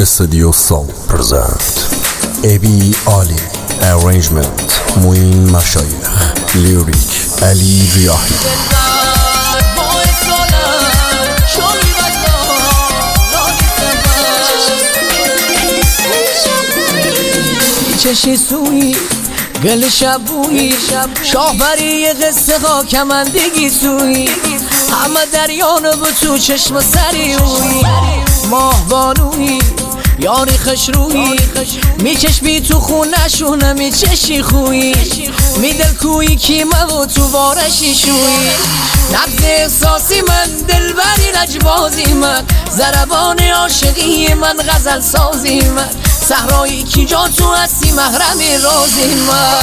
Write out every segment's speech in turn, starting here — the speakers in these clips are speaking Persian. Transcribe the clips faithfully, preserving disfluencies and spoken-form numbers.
Studio Soul present ابی عالی arrangement موین مشایخ لیریک علی ریاحی. چشی سوی گل شبوی شاهبری قصه ها کمندگی سوی همه دریانو به تو چشم سریوی ماه بانوی یاری خشروی میچشمی تو خونشونه میچشی خوی میدل کوی کیمه و تو بارشی شوی نبض احساسی من دلبری لجبازی من ضربان عاشقی من غزل سازی من صحرایی کی جا تو هستی محرم رازی من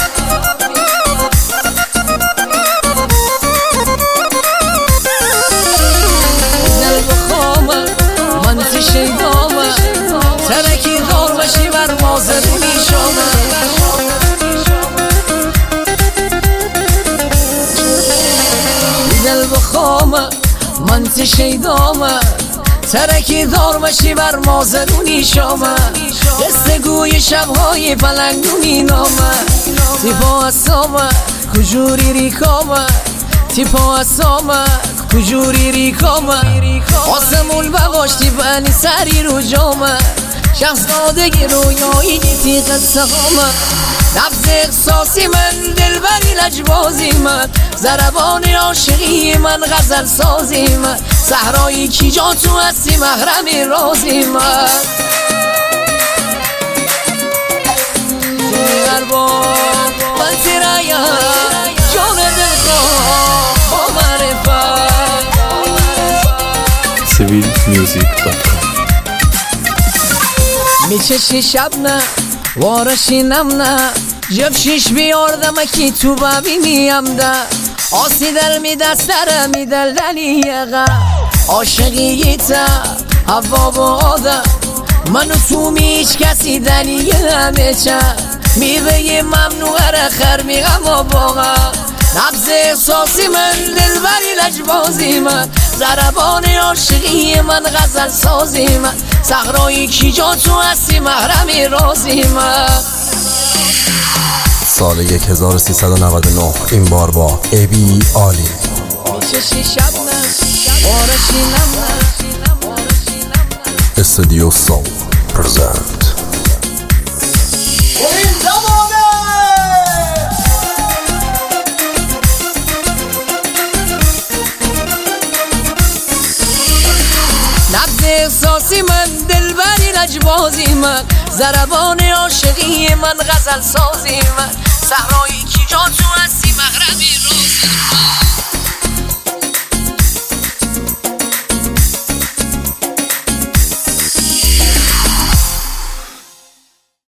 دل بخوامه من تشیدامه ترکی دار بشی بر مازرونی شامه دل بخوامه من تشیدامه ترکی دار بشی بر مازرونی شامه قصه گوی شبهای پلنگونی نامه تیپا اسامه کجوری ریکامه تیپا اسامه کجوری ریکامه آسمون بغاشتی بنی سری رو جامه شخص دادگی رویایی تی قصه هامه نبض احساسی من دلبری لجبازی من ضربان عاشقی من غزل سازی من صحرایی کی جا تو هستی محرمی رازی من من تیرایم جان دلخواه با معرفت سیویل میوزیک دات کام. میچشی شب نه وارشی نم نه جب شیش بیاردم کی تو ببینیم ده آسی دل میده سر میدل دلیقه عاشقی تا هوا با آدم منو تو میچ کسی دلیه همه چه میوه ممنوعه رخر میغم و باغه نبض احساسی من دلبری لجبازی من ضربان عاشقی من غزل سازی من صحرایی کی جا تو هستی محرمی رازی من. سال هزار و سیصد و نود و نه این بار با ابی عالی. میچشی شب نه وارشی نم نه استودیو سول پرزنت نبض احساسی من دلبری لجبازی من ضربان عاشقی من غزل سازی من صحرایی کی جا تو هستی محرمی رازی من